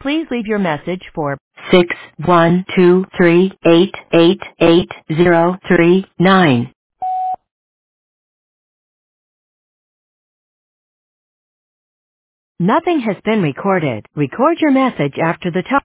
Please leave your message for 61238888039. Nothing has been recorded. Record your message after the tone.